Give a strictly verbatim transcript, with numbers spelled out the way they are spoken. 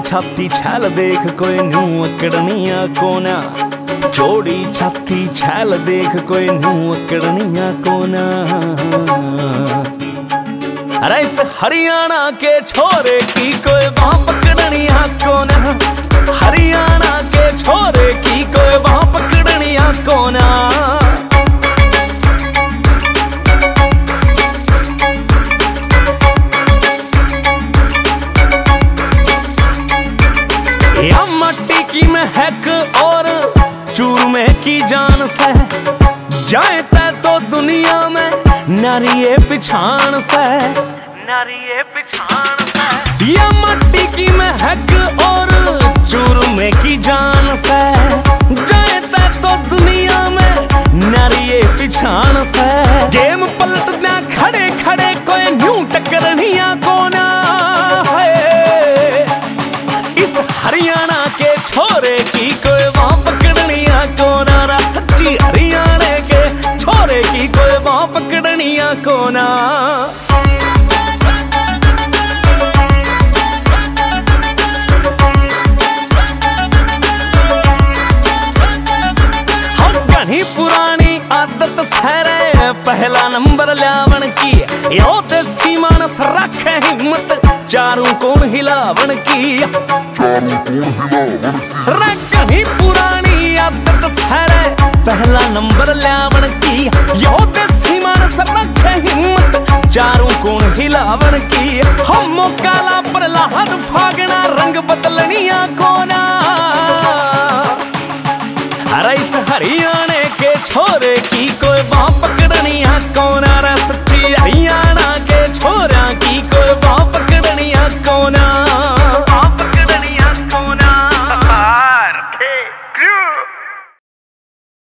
छाती छैल देख कोई न्यू अकड़निया कोना, चौड़ी छाती छैल देख कोई न्यू अकड़निया कोना। अरे इस हरियाणा के छोरे की कोई बाँ पकड़निया कोना, हरियाणा के छोरे की कोई बाँ पकड़निया कोना। या मट्टी की महक और चूरमे की जान से, जाए तै तो दुनिया में नारिये पिछाण से, नारिये पिछाण से। या मट्टी की महक और चूरमे की जान से, जाए तै तो दुनिया में नारिये पिछाण से। गेम पलटना खड़े खड़े कोई न्यू टकरनिया कोना है। इस हरियाणा के छोरे की कोई बाँ पकड़निया कोना रा, सच्ची हरियाणा के छोरे की कोई बाँ पकड़निया कोना। हम घनी पुरानी आदत सहरे पहला नंबर ल्यावन की, यो देसी मानस रखे हिम्मत चारों कोण हिलावन की। कहीं पुरानी आदत सहरे पहला नंबर ल्यावन की, यो देसी मानस रखे हिम्मत चारों कोण हिलावन की। हम काला प्रहलाद फागना रंग बदल